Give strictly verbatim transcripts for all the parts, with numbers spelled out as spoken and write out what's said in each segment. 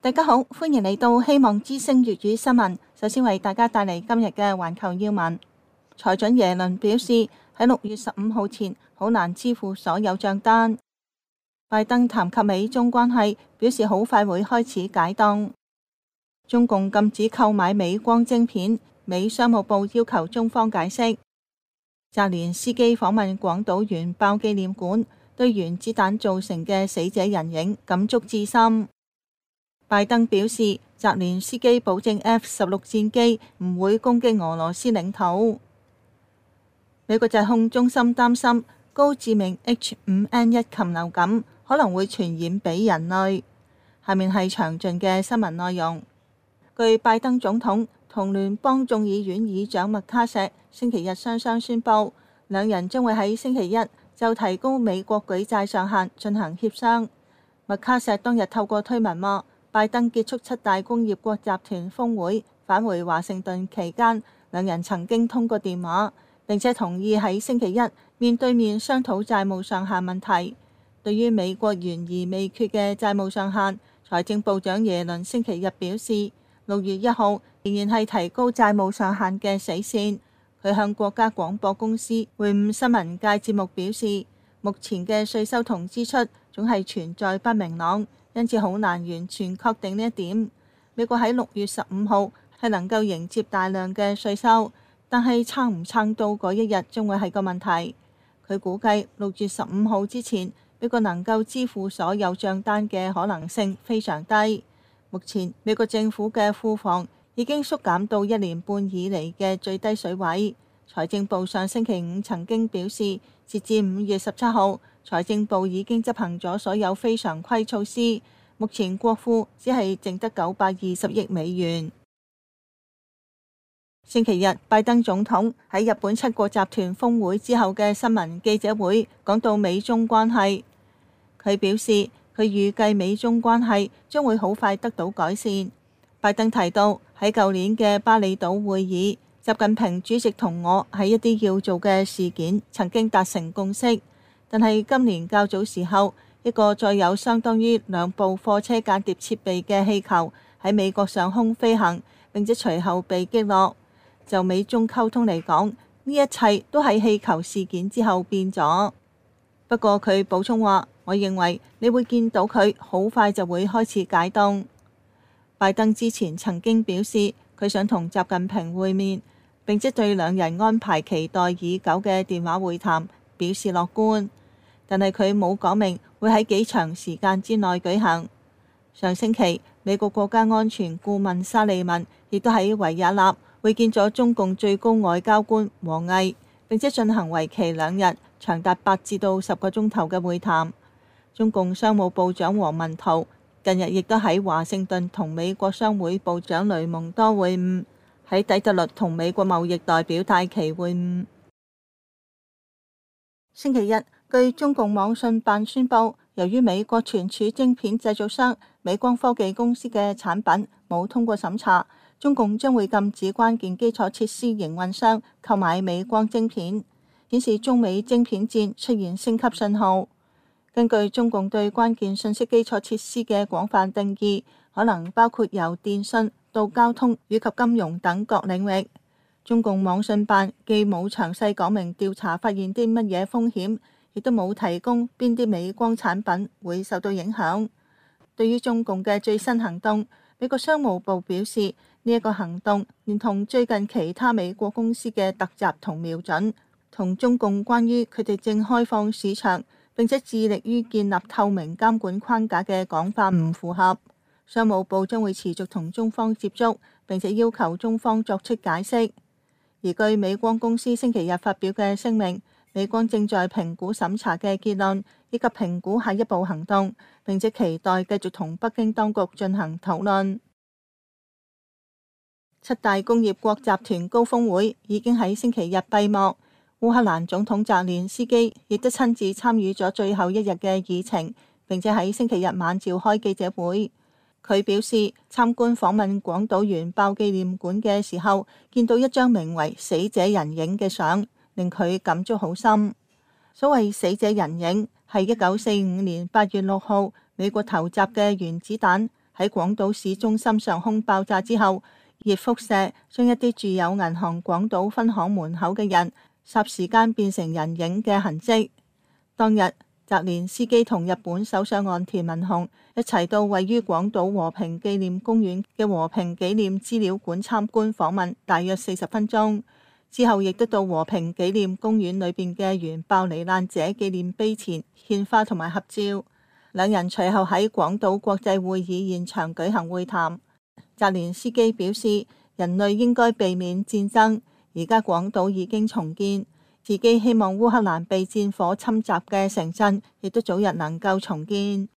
大家好，歡迎嚟到希望之聲粵語新聞。首先為大家帶嚟今日嘅環球要聞。財長耶倫表示，喺六月十五號前好難支付所有賬單。拜登談及美中關係，表示好快會開始解凍。中共禁止購買美光晶片，美商務部要求中方解釋。澤連斯基訪問廣島原爆紀念館，對原子彈造成嘅死者人影感觸至深。拜登表示，澤連斯基保證 F 十六戰機唔會攻擊俄羅斯領土。美國疾控中心擔心高致命 H 五 N 一 禽流感可能會傳染俾人類。下面係詳盡嘅新聞內容。據拜登總統同聯邦眾議院議長麥卡錫星期日雙雙宣布，兩人將會喺星期一就提高美國舉債上限進行協商。麥卡錫當日透過推文話，拜登結束七大工業國集團峰會返回華盛頓期間，兩人曾經通過電話，並且同意喺星期一面對面商討債務上限問題。對於美國懸而未決嘅債務上限，財政部長耶倫星期日表示，六月一號仍然係提高債務上限嘅死線。佢向國家廣播公司會晤新聞界節目表示，目前嘅稅收同支出總係存在不明朗，因此好難完全確定呢一點。美國喺六月十五號係能夠迎接大量嘅稅收，但係撐唔撐到嗰一日將會係個問題。佢估計六月十五號之前，美國能夠支付所有帳單嘅可能性非常低。目前美國政府嘅庫房已經縮減到一年半以嚟嘅最低水位。財政部上星期五曾經表示，截至五月十七號，財政部已經執行咗所有非常規措施，目前國庫只係淨得九百二十億美元。星期日，拜登總統喺日本七國集團峰會之後嘅新聞記者會講到美中關係，佢表示佢預計美中關係將會好快得到改善。拜登提到喺舊年嘅巴厘島會議，習近平主席同我喺一啲要做嘅事件曾經達成共識。但係今年較早時候，一個載有相當於兩部貨車間諜設備嘅氣球喺美國上空飛行，並且隨後被擊落。就美中溝通嚟講，呢一切都喺氣球事件之後變咗。不過佢補充話，我認為你會見到佢好快就會開始解凍。拜登之前曾經表示，佢想同習近平會面，並且對兩人安排期待已久嘅電話會談表示樂觀，但係佢冇講明會喺幾長時間之內舉行。上星期，美國國家安全顧問沙利文亦都喺維也納會見咗中共最高外交官王毅，並且進行為期兩日、長達八至到十個鐘頭嘅會談。中共商務部長王文濤近日亦都喺華盛頓同美國商會部長雷蒙多會晤，喺底特律同美國貿易代表戴琪會晤。星期日，據中共網信辦宣布，由於美國存儲晶片製造商美光科技公司嘅產品冇通過審查，中共將會禁止關鍵基礎設施營運商購買美光晶片，顯示中美晶片戰出現升級信號。根據中共對關鍵信息基礎設施嘅廣泛定義，可能包括由電信到交通以及金融等各領域。中共網信辦既冇詳細講明調查發現啲乜嘢風險，亦都冇提供邊啲美光產品會受到影響。對於中共嘅最新行動，美國商務部表示，呢一個行動連同最近其他美國公司嘅突襲同瞄準，同中共關於佢哋正開放市場並且致力於建立透明監管框架嘅講法唔符合。商務部將會持續同中方接觸，並且要求中方作出解釋。而據美光公司星期日發表嘅聲明，美光正在評估審查嘅結論，以及評估下一步行動，並且期待繼續同北京當局進行討論。七大工業國集團高峰會已經喺星期日閉幕，烏克蘭總統澤連斯基亦都親自參與咗最後一日嘅議程，並且喺星期日晚召開記者會。佢表示，參觀訪問廣島原爆紀念館嘅時候，見到一張名為《死者人影》嘅相，令佢感觸好深。所謂死者人影係一九四五年八月六號美國投擲嘅原子彈喺廣島市中心上空爆炸之後，熱輻射將一啲住有銀行廣島分行門口嘅人霎時間變成人影嘅痕跡。當日，澤連斯基同日本首相岸田文雄一齊到位於廣島和平紀念公園嘅和平紀念資料館參觀訪問，大約四十分鐘。之後亦都到和平紀念公園裏邊嘅原爆罹難者紀念碑前獻花同埋合照。兩人隨後喺廣島國際會議現場舉行會談。澤連斯基表示，人類應該避免戰爭，而家廣島已經重建，自己希望烏克蘭被戰火侵襲嘅城鎮亦都早日能夠重建。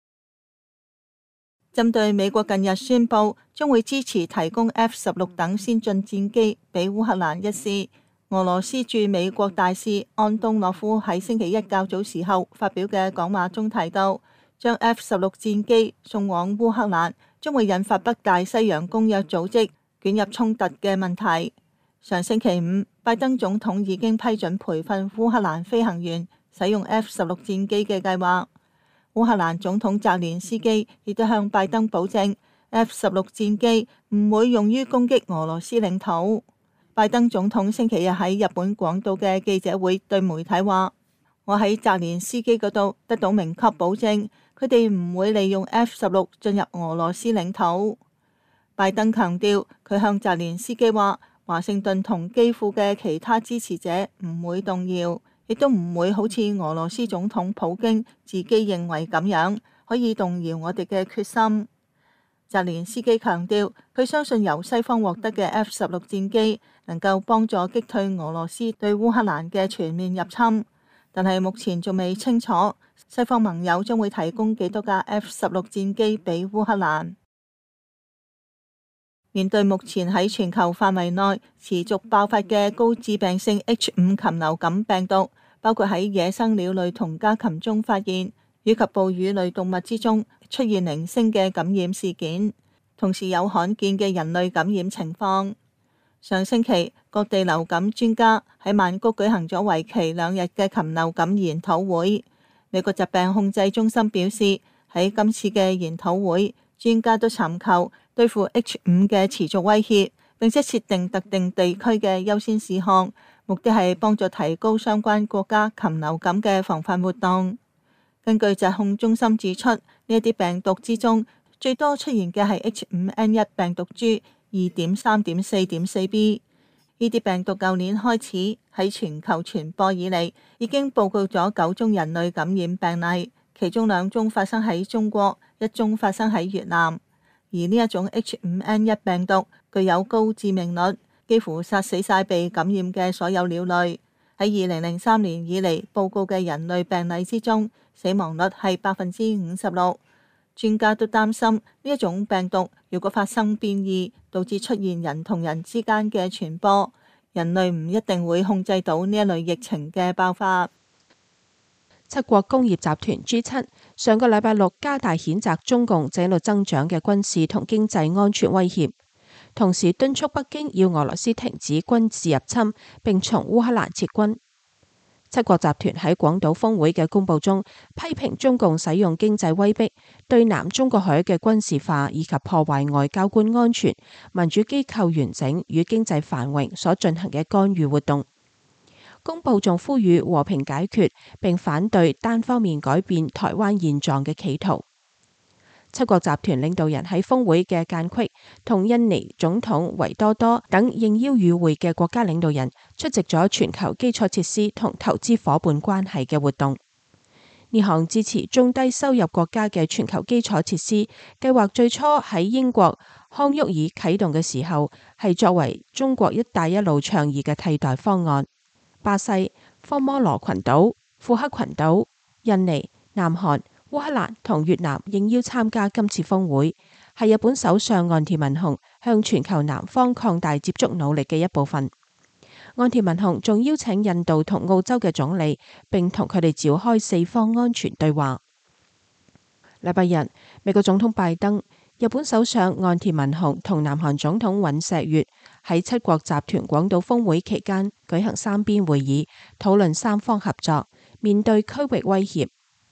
針對美國近日宣布將會支持提供 F 十六等先進戰機俾烏克蘭一事，俄羅斯駐美國大使安東諾夫喺星期一較早時候發表嘅講話中提到，將 F 十六戰機送往烏克蘭將會引發北大西洋公約組織捲入衝突嘅問題。上星期五，拜登總統已經批准培訓烏克蘭飛行員使用 F 十六戰機嘅計劃。烏克蘭總統澤連斯基亦都向拜登保證 F 十六戰機唔會用於攻擊俄羅斯領土。拜登總統星期日喺日本廣島嘅記者會對媒體話：我喺澤連斯基嗰度得到明確保證，佢哋唔會利用 F 十六進入俄羅斯領土。拜登強調，佢向澤連斯基話，華盛頓同基輔嘅其他支持者唔會動搖，亦都唔會好似俄羅斯總統普京自己認為咁樣可以動搖我哋嘅決心。澤連斯基強調，佢相信由西方獲得嘅 F 十六戰機能夠幫助擊退俄羅斯對烏克蘭嘅全面入侵，但係目前仲未清楚西方盟友將會提供幾多架 F 十六戰機俾烏克蘭。面對目前喺全球範圍內持續爆發嘅高致病性 H 五 禽流感病毒，包括喺野生鳥類同家禽中發現，以及哺乳類動物之中出現零星嘅感染事件，同時有罕見嘅人類感染情況。上星期，各地流感專家喺曼谷舉行咗為期兩日嘅禽流感研討會。美國疾病控制中心表示，喺今次嘅研討會，專家都尋求對付 H 五 嘅持續威脅，並且設定特定地區嘅優先事項，目的係幫助提高相關國家禽流感嘅防範活動。根據疾控中心指出，呢一啲病毒之中最多出現嘅係 H 五 N 一 病毒株 二點三點四點四 B。呢啲病毒舊年開始喺全球傳播以嚟，已經報告咗九宗人類感染病例，其中兩宗發生喺中國，一宗發生喺越南。而呢一種 H 五 N 一 病毒具有高致命率，幾乎殺死晒被感染嘅所有鳥類。喺二零零三年以嚟報告嘅人類病例之中，死亡率係百分之五十六。專家都擔心呢一種病毒如果發生變異，導致出現人同人之間嘅傳播，人類唔一定會控制到呢一類疫情嘅爆發。 七國工業集團 G 七 上個禮拜六加大譴責中共這度增長嘅軍事同經濟安全威脅，同時敦促北京要俄羅斯停止軍事入侵並從烏克蘭撤軍。七國集團喺廣島峰會嘅公報中批評中共使用經濟威逼，對南中國海嘅軍事化以及破壞外交官安全、民主機構完整與經濟繁榮所進行嘅干預活動。公報仲呼籲和平解決，並反對單方面改變台灣現狀嘅企圖。七國集團領導人喺峰會嘅間隙，同印尼總統維多多等應邀與會嘅國家領導人出席咗全球基礎設施同投資夥伴關係嘅活動。呢項支持中低收入國家嘅全球基礎設施計劃最初喺英國康沃爾啟動嘅時候，係作為中國一帶一路倡議嘅替代方案。巴西、科摩羅群島、庫克群島、印尼、南韓、烏克蘭同越南應邀參加今次峰會，係日本首相岸田文雄向全球南方擴大接觸努力嘅一部分。岸田文雄仲邀請印度同澳洲嘅總理，並同佢哋召開四方安全對話。禮拜日，美國總統拜登、日本首相岸田文雄同南韓總統尹錫悅喺七國集團廣島峰會期間舉行三邊會議，討論三方合作，面對區域威脅。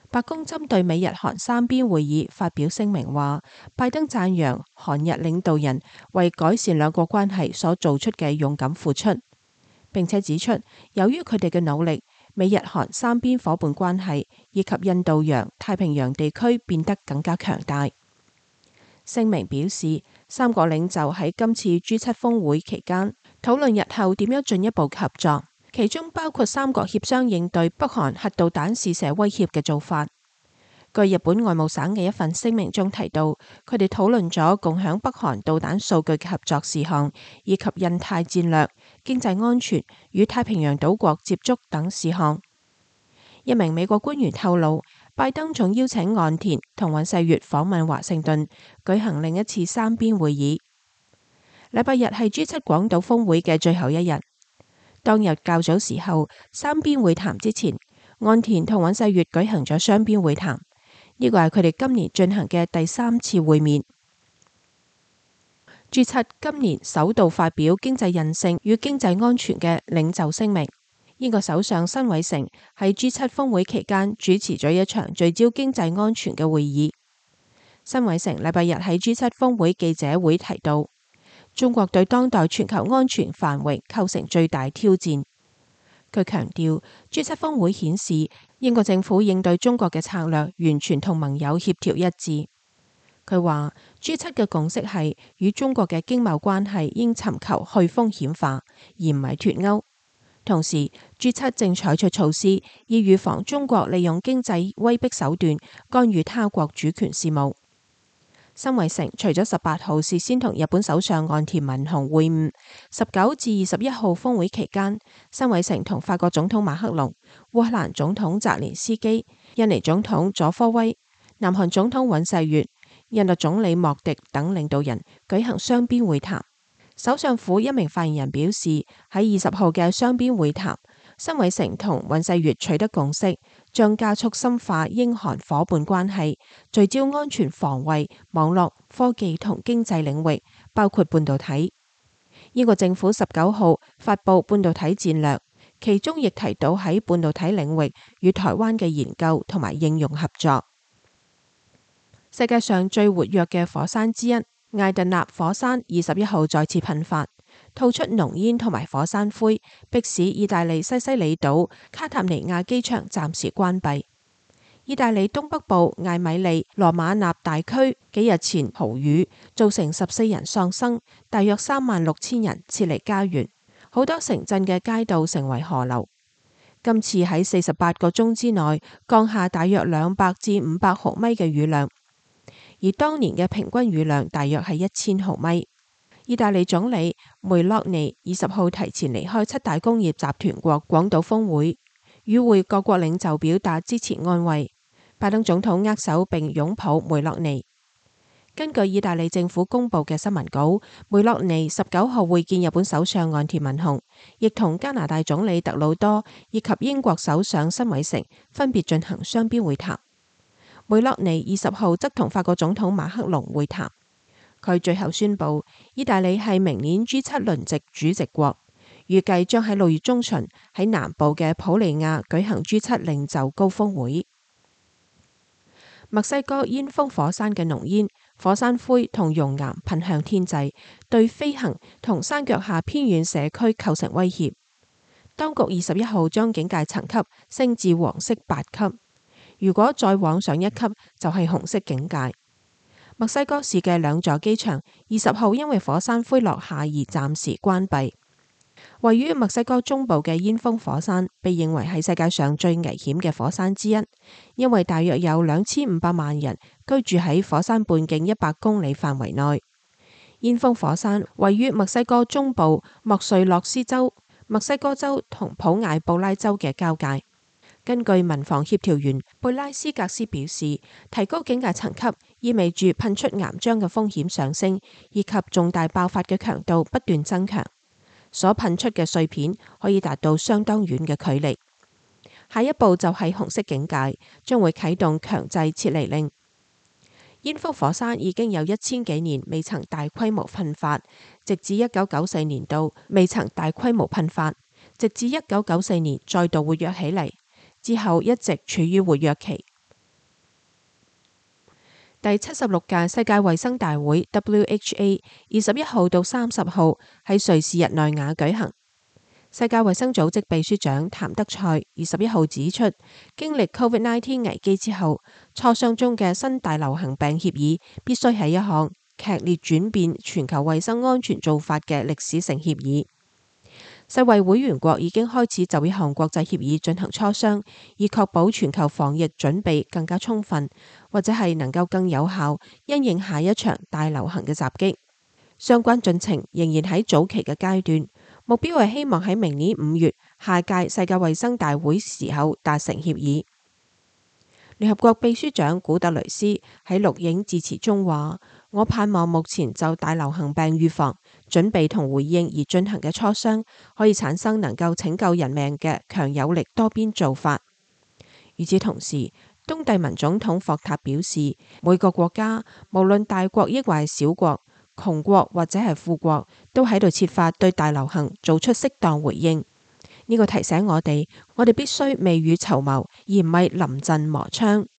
白宮針對美日韓三邊會議發表聲明話，拜登讚揚韓日領導人為改善兩國關係所做出嘅勇敢付出，並且指出由於佢哋嘅努力，美日韓三邊夥伴關係以及印度洋太平洋地區變得更加強大。聲明表示，三國領袖喺今次 G 七峰會期間討論日後點樣進一步合作，其中包括三國協商應對北韓核導彈試射威脅嘅做法。據日本外務省嘅一份聲明中提到，佢哋討論咗共享北韓導彈數據嘅合作事項，以及印太戰略、經濟安全與太平洋島國接觸等事項。一名美國官員透露，拜登仲邀請岸田同尹錫悅訪問華盛頓，舉行另一次三邊會議。禮拜日係 G 七廣島峰會嘅最後一日。當日較早時候，三邊會談之前，岸田同尹錫悅舉行咗雙邊會談，呢個係佢哋今年進行嘅第三次會面。G 七今年首度發表經濟韌性與經濟安全嘅領袖聲明。英國首相辛偉誠喺 G 七峰會期間主持咗一場聚焦經濟安全嘅會議。辛偉誠禮拜日喺 G 七峰會記者會提到，中國對當代全球安全繁榮構成最大挑戰。佢強調 G 七峰會顯示英國政府應對中國嘅策略完全同盟友協調一致。佢話 G 七嘅共識係與中國嘅經貿關係應尋求去風險化，而唔係脫鈎。同時 G 七正採取措施以預防中國利用經濟威逼手段干預他國主權事務。辛偉誠除咗十八號事先同日本首相岸田文雄會晤，十九至二十一號峰會期間，辛偉誠同法國總統馬克龍、烏克蘭總統澤連斯基、印尼總統佐科威、南韓總統尹錫悅、印度總理莫迪等領導人舉行雙邊會談。首相府一名發言人表示，喺二十號嘅雙邊會談，辛偉誠同尹錫悅取得共識，將加速深化英韓夥伴關係，聚焦安全防衛、網絡、科技同經濟領域，包括半導體。英國政府十九號發布半導體戰略，其中亦提到喺半導體領域與台灣嘅研究同埋應用合作。世界上最活躍嘅火山之一艾特納火山二十一號再次噴發，吐出濃煙同埋火山灰，迫使意大利西西里島卡塔尼亞機場暫時關閉。意大利東北部艾米利羅馬納大區幾日前豪雨，造成十四人喪生，大約三萬六千人撤離家園，好多城鎮嘅街道成為河流。今次喺四十八個鐘之內降下大約兩百至五百毫米嘅雨量。而當年嘅平均雨量大約係一千毫米。意大利總理梅洛尼二十號提前離開七大工業集團國廣島峰會，與會各國領袖表達支持安慰。拜登總統握手並擁抱梅洛尼。根據意大利政府公布嘅新聞稿，梅洛尼十九號會見日本首相岸田文雄，亦同加拿大總理特魯多以及英國首相辛偉誠分別進行雙邊會談。梅洛尼二十號則同法國總統馬克龍會談。佢最後宣布，意大利係明年 G 七輪值主席國，預計將喺六月中旬喺南部嘅普利亞舉行 G 七領袖高峰會。墨西哥煙峰火山嘅濃煙、火山灰同熔岩噴向天際，對飛行同山腳下偏遠社區構成威脅。當局二十一號將警戒層級升至黃色八級。如果再往上一級，就係紅色警戒。墨西哥市嘅兩座機場二十號因為火山灰落下而暫時關閉。位於墨西哥中部嘅煙峰火山被認為係世界上最危險嘅火山之一，因為大約有兩千五百萬人居住喺火山半徑一百公里範圍內。煙峰火山位於墨西哥中部莫瑞洛斯州、墨西哥州同普艾布拉州嘅交界。根據民防協調員貝拉斯格斯表示，提高警戒層級意味住噴出岩漿嘅風險上升，以及重大爆發嘅強度不斷增強。所噴出嘅碎片可以達到相當遠嘅距離。下一步就係紅色警戒，將會啟動強制撤離令。煙峰火山已經有一千幾年未曾大規模噴發，直至一九九四年度未曾大規模噴發，直至一九九四年再度活躍起嚟。之後一直處於活躍期。 第七十六屆世界衛生大會 W H A 二十一號到三十號喺瑞士日內瓦舉行。世界衛生組織秘書長譚德塞二十一號指出，經歷 Covid 十九 危機之後，磋商中嘅新大流行病協議必須係一項劇烈轉變全球衛生安全做法嘅歷史性協議。世衛會員國已經開始就一項國際協議進行磋商，以確保全球防疫準備更加充分，或者係能夠更有效因應下一場大流行嘅襲擊。相關進程仍然喺早期嘅階段，目標係希望喺明年五月下屆世界衛生大會時候達成協議。聯合國秘書長古特雷斯喺錄影致辭中話：我盼望目前就大流行病預防、準備同回應而進行嘅磋商，可以產生能夠拯救人命嘅強有力多邊做法。與此同時，東帝汶總統霍塔表示，每個國家無論大國抑或係小國、窮國或者係富國，都喺度設法對大流行做出適當回應。呢個提醒我哋，我哋必須未雨綢繆，而唔係臨陣磨槍。